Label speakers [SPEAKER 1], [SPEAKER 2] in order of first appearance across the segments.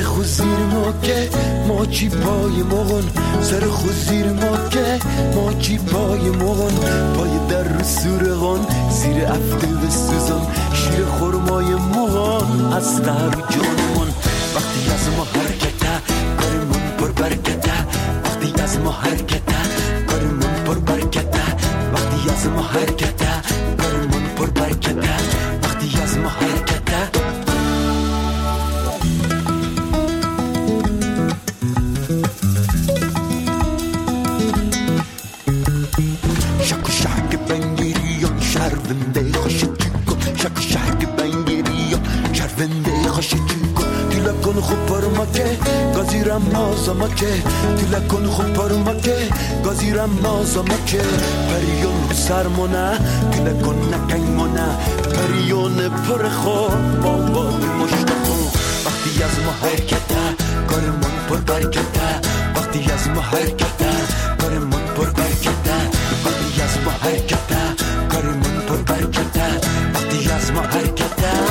[SPEAKER 1] خوزیر مکه ماچی پای مغن سر خوزیر مکه ماچی پای مغن پای در رو سورغان زیر افته و سوزان شیر خورمای مغن از در جانمون وقتی از ما حرکته کارمون پر برکته وقتی از ما حرکته کارمون پر برکته وقتی از ما حرکته کارمون پر برکته وقتی از ما حرکته شک شک بنگریان شرونده خوشی کن شک شک بنگریان شرونده خوشی کن دیلا کن خوب پرمکه گازیرم مازمکه دیلا کن خوب پرمکه گازیرم مازمکه پریون سرمونه دیلا کن نکنمونه پریون پر خود بابا مشتاقو وقتی از ما حرکته کارمون پر برکته وقتی از ما حرکته کارمون پر برکته وقتی از ما حرکته کارمون پر برکته وقتی از ما حرکته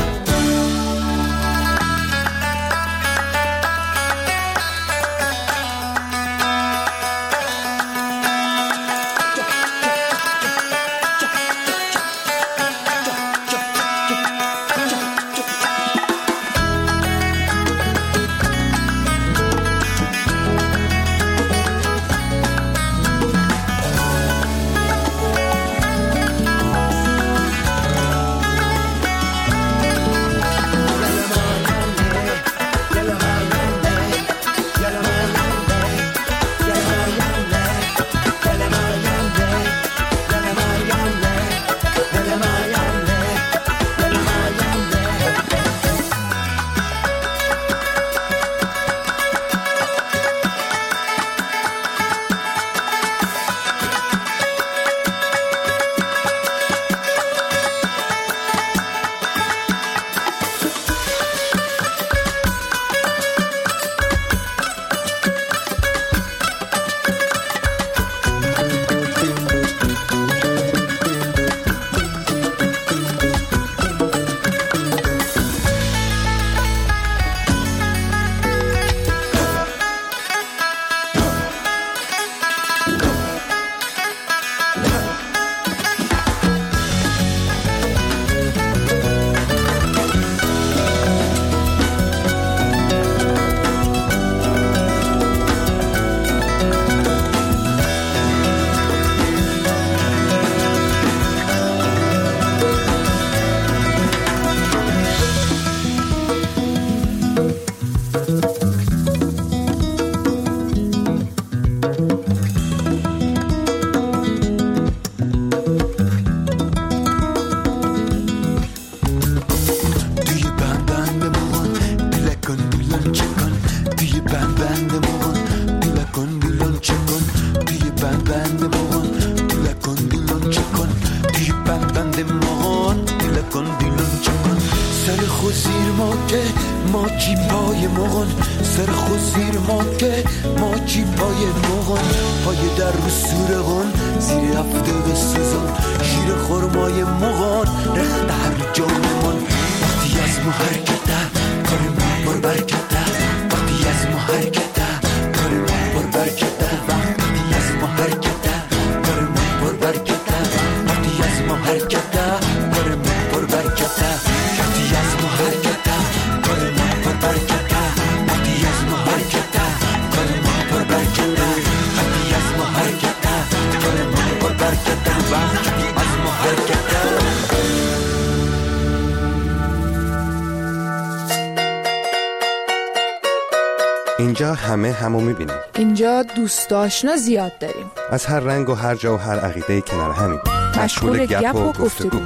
[SPEAKER 2] اینجا همو میبینیم.
[SPEAKER 3] اینجا دوست آشنا زیاد داریم.
[SPEAKER 2] از هر رنگ و هر جا و هر عقیده کنار همین.
[SPEAKER 3] مشغول گپ و گفتگو.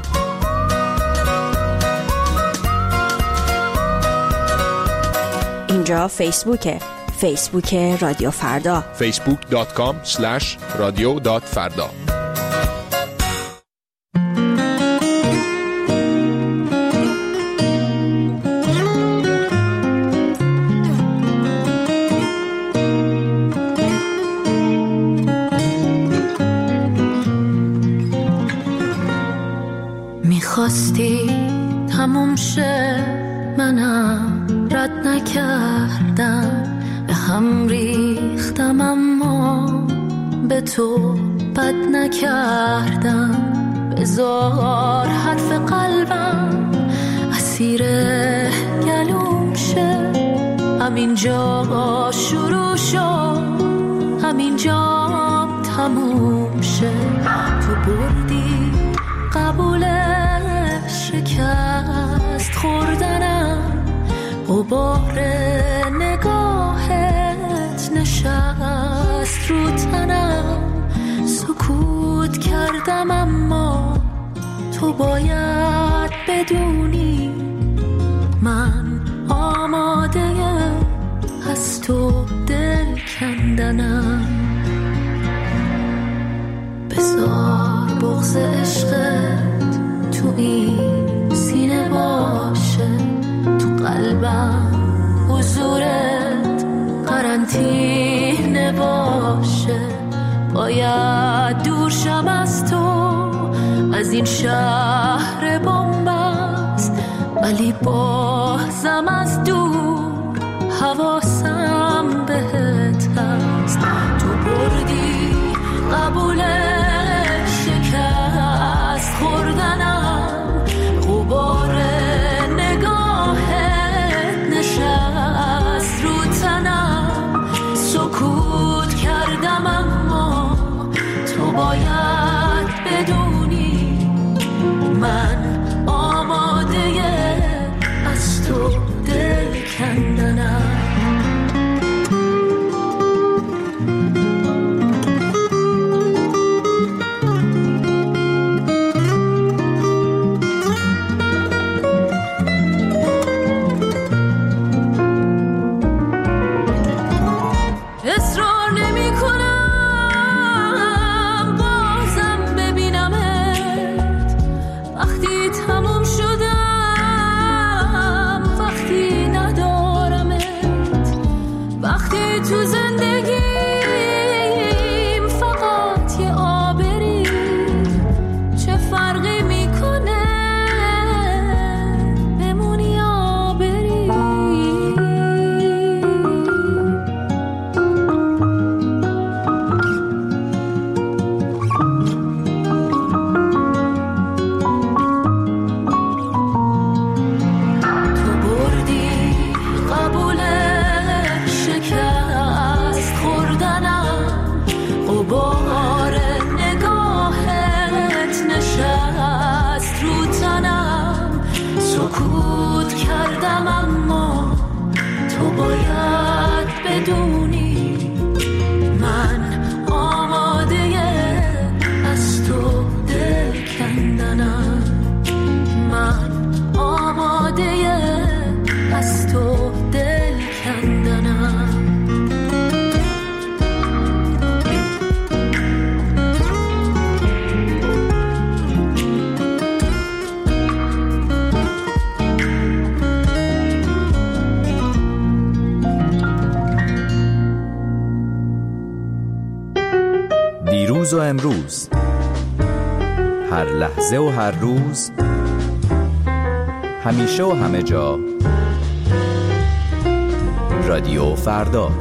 [SPEAKER 4] اینجا فیسبوک رادیو فردا.
[SPEAKER 5] facebook.com/radio.farda.
[SPEAKER 6] میخواستی تموم شه منم رد
[SPEAKER 5] نکردم، به هم ریختم اما به تو بد نکردم. بذار حرف قلبم اسیر گلوم شه، همینجا شروع شد همینجا تموم شه. تو بردی قبول شکست خوردنم، غبار نگاهت نشست رو تنم. سکوت کردم اما تو باید بدونی من آماده از تو دل کندنم. بذار بغض عشقت تو این سینه باشه، تو قلبم حضورت قرنطینه باشه. باید دور شم از تو، از این شهر بنبست، ولی بازم از دور حواسم بهت هست. تو بردی قبول شکست خوردنم، غبار نگاهت نشست رو تنم. سکوت کردم اما تو باید بدونی من آماده از تو دل کندنم.
[SPEAKER 6] دیروز و امروز، هر لحظه و هر روز، همیشه و همه جا، رادیو فردا.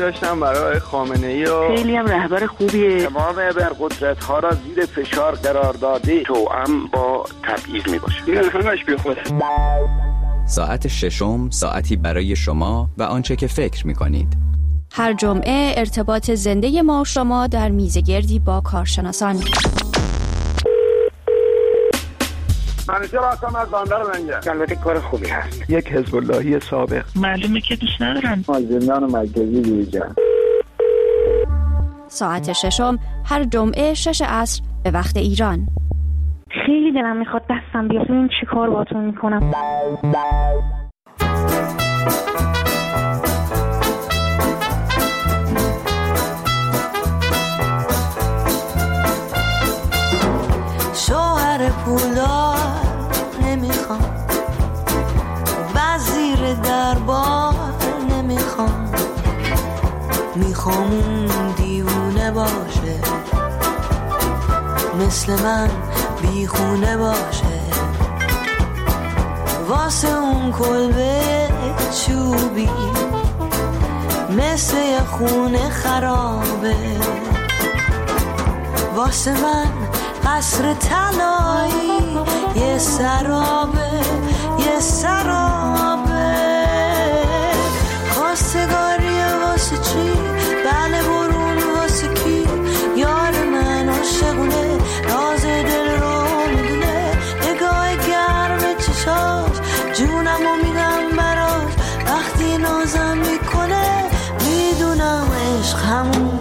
[SPEAKER 7] داشتم برای خامنه‌ای و
[SPEAKER 8] خیلی هم رهبر خوبیه.
[SPEAKER 9] تمام ابرقدرت‌ها را زیر فشار قرار داده، توأم با تبعیض میباشه.
[SPEAKER 7] این همش بیخوده.
[SPEAKER 6] ساعت ششم، ساعتی برای شما و آنچه که فکر می‌کنید.
[SPEAKER 4] هر جمعه ارتباط زنده ما شما در میزگردی با کارشناسان.
[SPEAKER 9] منیجر هستم از بندر منجر. البته کار خوبی هست.
[SPEAKER 7] یک حزب اللهی سابق.
[SPEAKER 8] معلومه که دوست ندارم.
[SPEAKER 9] زندان مرکزی بیرجن.
[SPEAKER 4] ساعت ششم هر جمعه 6 عصر به وقت ایران.
[SPEAKER 8] خیلی دلم میخواد دستم بیاد. این چی کار باهاتون میکنم؟
[SPEAKER 5] شوهر پولدار نمیخوام، وزیر دربار نمیخوام، میخوام اون دیوونه باشه، مثل من بیخونه باشه، واسه اون کلبه چوبی مثل یه خونه خرابه، واسه من قصر طلایی یه سرابه، یه سرابه. خواستگاریه واسه چی؟ بله برون واسه کی؟ یار من عاشقونه، راز دل رو میدونه، نگاه گرم چشاش جونمو میدم براش، وقتی نازم میکنه میدونم عشق همونه.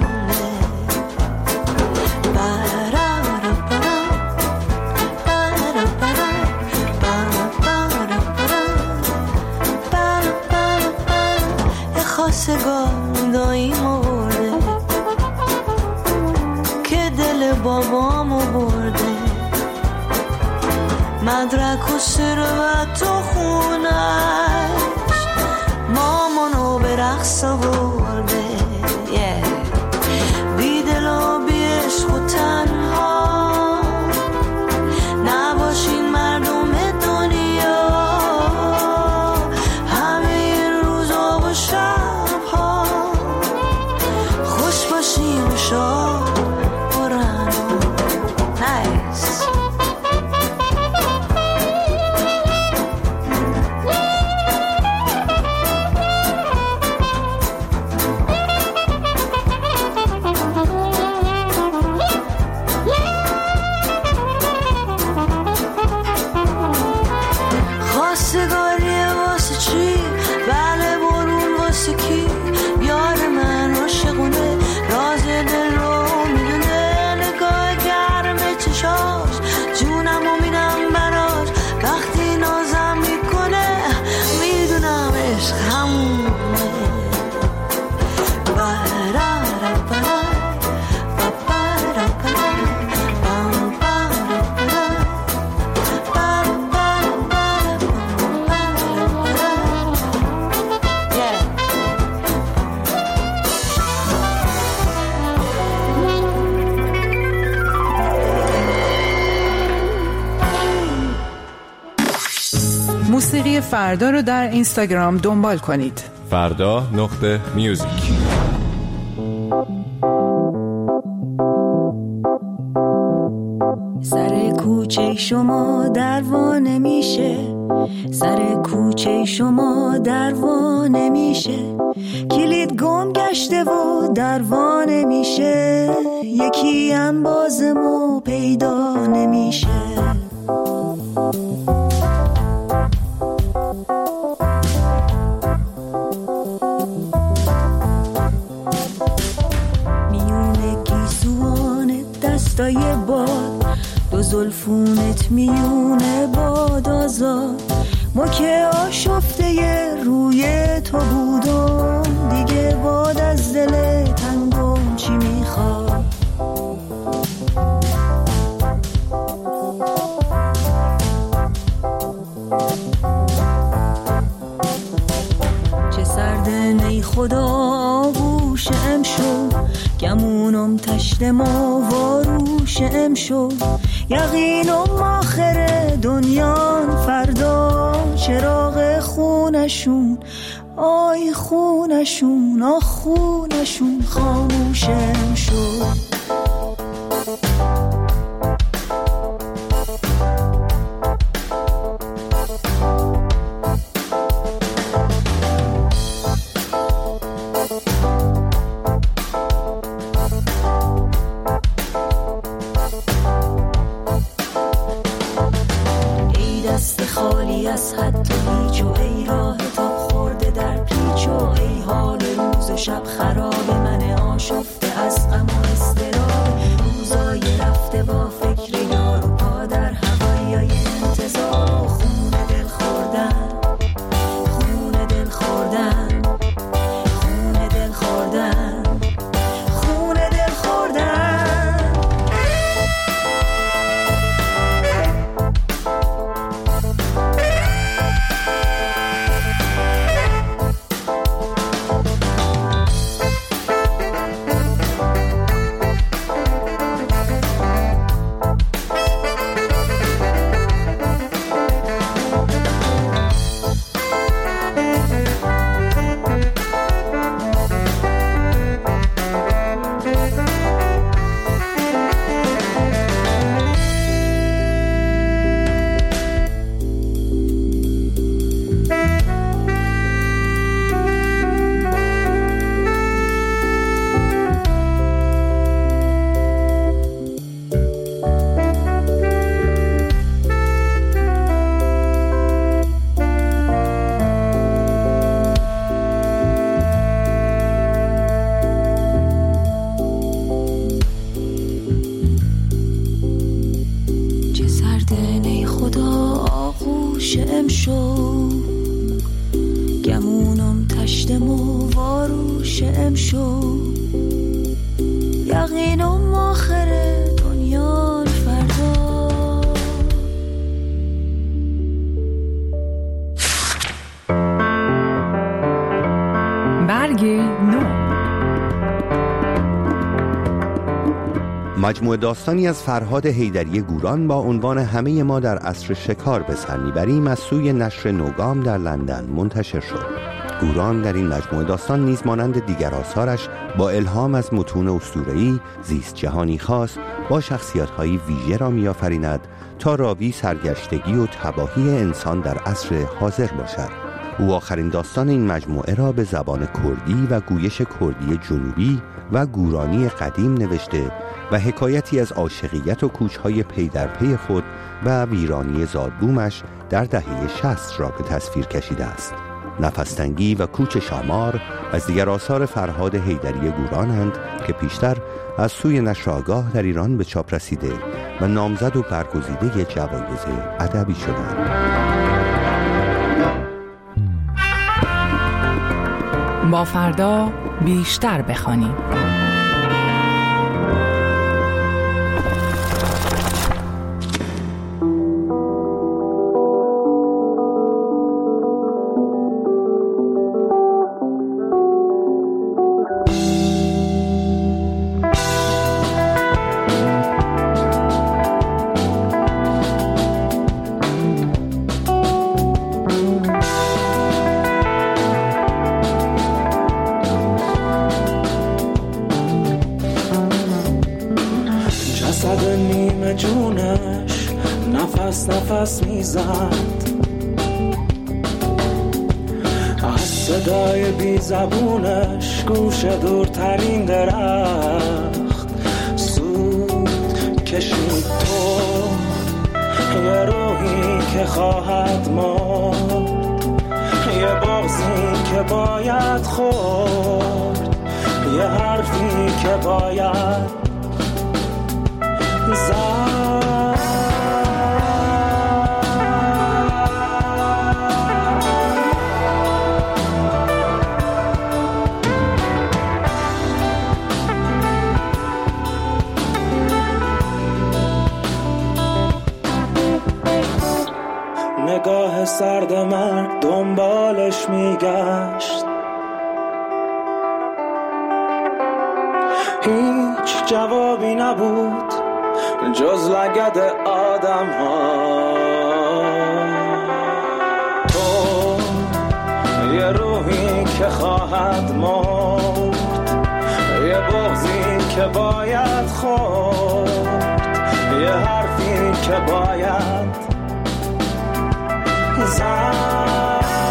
[SPEAKER 5] خواستگار داییمو برده که دل بابامو برده، مدرک و ثروت و خونش مامانو به رقص برده. بی دل و بی عشق و تنها نباشین مردم دنیا، همه این روزا و شبها خوش باشین و شاد برن نیست. خواستگاریه واسه چی؟ بله برون واسه کی؟ یار من عاشقونه، راز دل رو میدونه، نگاه گرم چشاش جونمو میدم براش، وقتی نازم میکنه میدونم عشق همونه.
[SPEAKER 3] موسیقی فردا رو در اینستاگرام دنبال کنید.
[SPEAKER 10] فردا.میوزیک.
[SPEAKER 5] سر کوچه شما دروا نمیشه، سر کوچه شما دروا نمیشه، کلید گم گشته و دروا نمیشه، یکی هم بازمو پیدا نمیشه. میونه گیسوان دستای باد، دو زلفونت میونه باد آزاد، ما که آشفته روی تو بودم، دیگه باد از دل تنگم چی میخواد. چه سرده نی خدا بوش امشو، گمونم تشتم و واروش امشو، یقینم آخر دنیان فردا، چراغ خونشون آی خونشون خونشون خاموشم شد. ای دست خالی از حد و هیچ و ای راه تا خورده در پیچ و ای حال روز شب خراب من آشفته از غم و اضطراب، روزای رفته با فکر یار و پا در هوای انتظار، خون دل خوردن خون دل خوردن خون دل خوردن خون دل خوردن. گمونم تشتم و واروشم شو، یقینم آخر دنیا فردا.
[SPEAKER 3] برگ نو.
[SPEAKER 2] مجموعه داستانی از فرهاد حیدری گوران با عنوان همه ما در عصر شکار به سر میبریم از سوی نشر نوگام در لندن منتشر شد. گوران در این مجموعه داستان نیز مانند دیگر آثارش با الهام از متون اسطوره‌ای زیست جهانی خاص با شخصیت‌های ویژه را می‌آفریند تا راوی سرگشتگی و تباهی انسان در عصر حاضر باشد. او آخرین داستان این مجموعه را به زبان کردی و گویش کردی جنوبی و گورانی قدیم نوشته و حکایتی از عاشقیت و کوچ‌های پی در پی خود و ویرانی زادبومش در دهه 60 را به تصویر کشیده است. نفس‌تنگی و کوچ شامار از دیگر آثار فرهاد حیدری گورانند که پیشتر از سوی نشر آگاه در ایران به چاپ رسیده و نامزد و برگزیده جوایز ادبی شدند.
[SPEAKER 3] با فردا بیشتر بخوانیم.
[SPEAKER 11] جونش نفس نفس میزد، از صدای بی زبونش گوش دورترین درخت سود کشید. تو یه روحی که خواهد مرد، یه بغضی که باید خورد، یه حرفی که باید نگاه سرد من دنبالش میگشت، هیچ جوابی نبود جز لگد آدم ها. تو یه روحی که خواهد مرد، یه بغضی که باید خورد، یه حرفی که باید زد.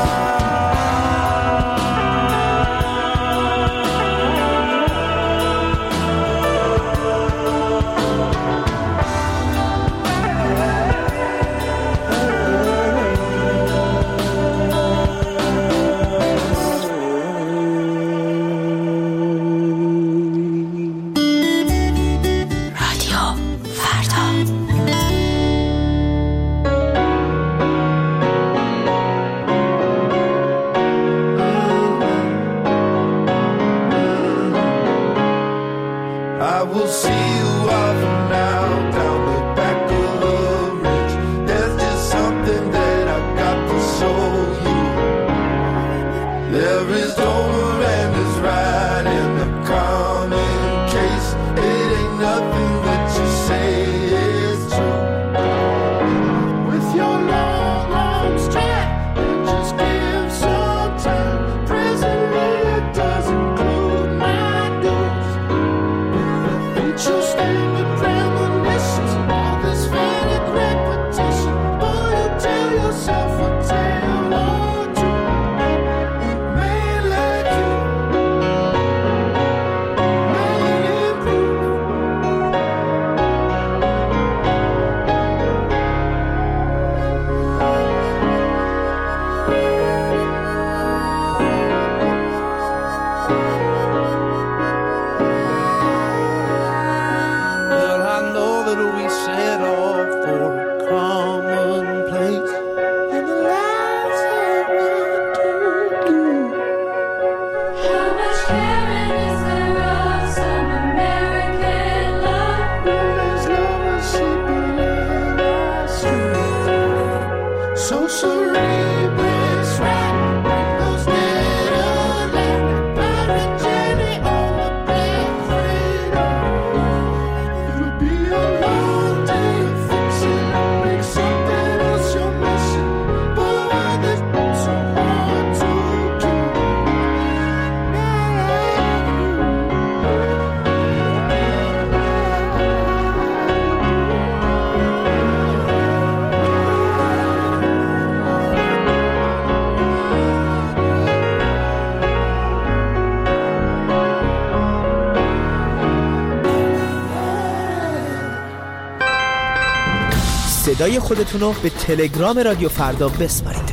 [SPEAKER 12] صدای خودتونو به تلگرام رادیو فردا بسپارید.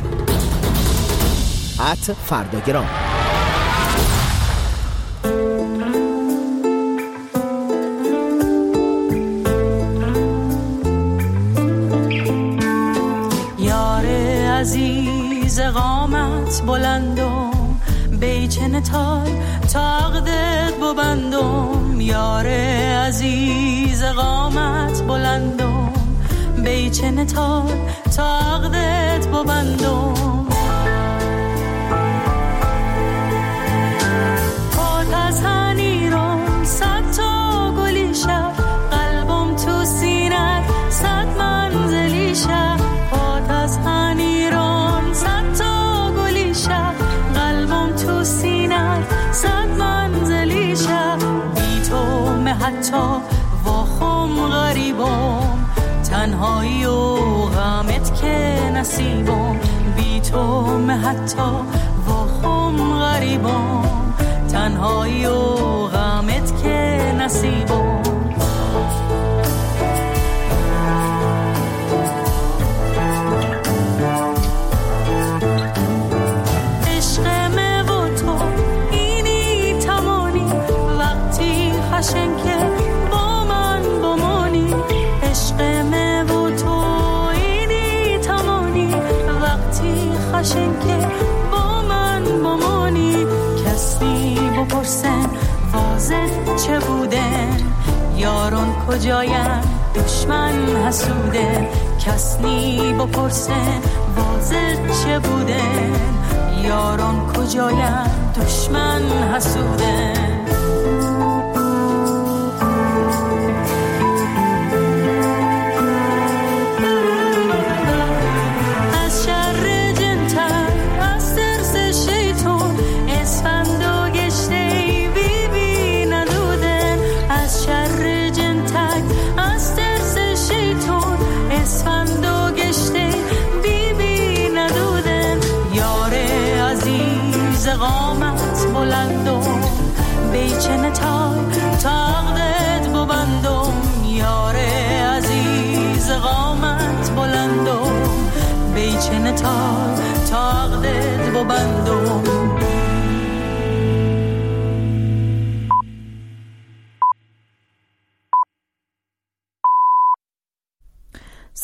[SPEAKER 12] @فرداگرام.
[SPEAKER 5] یار عزیز قامت بلندم، بیچن تال تاقدت ببندم. یار عزیز قامت بلندم، بیچن تال تاقدت ببندم. آتش نیرم صد تا گلی شب، قلبم تو سینه صد منزلی شب. آتش نیرم صد تا گلی شب، قلبم تو سینه صد منزلی شب. بی تو مه حتی واخم غریبم، تنهایی و غمت که نصیبم. بی تو مه حتی واخم غریبم، تنهایی و غمت که نصیبم. عشق مه و تو اینی تمانی، وقتی خشن که با من بمانی. عشق مه و تو اینی تمانی، وقتی خشن که با من بمانی. کسی بپرسن واضح چه بودن، یاران کجاین دشمن حسودن. کسی بپرسن واضح چه بودن، یاران کجاین دشمن حسودن. از شر جنتر از ترس شیطان، اسفند و گشته بیبی ندودن یار عزیز قامت بلندم بیچنه تاقدت ببندم یار عزیز قامت بلندم بیچنه تاقدت ببندم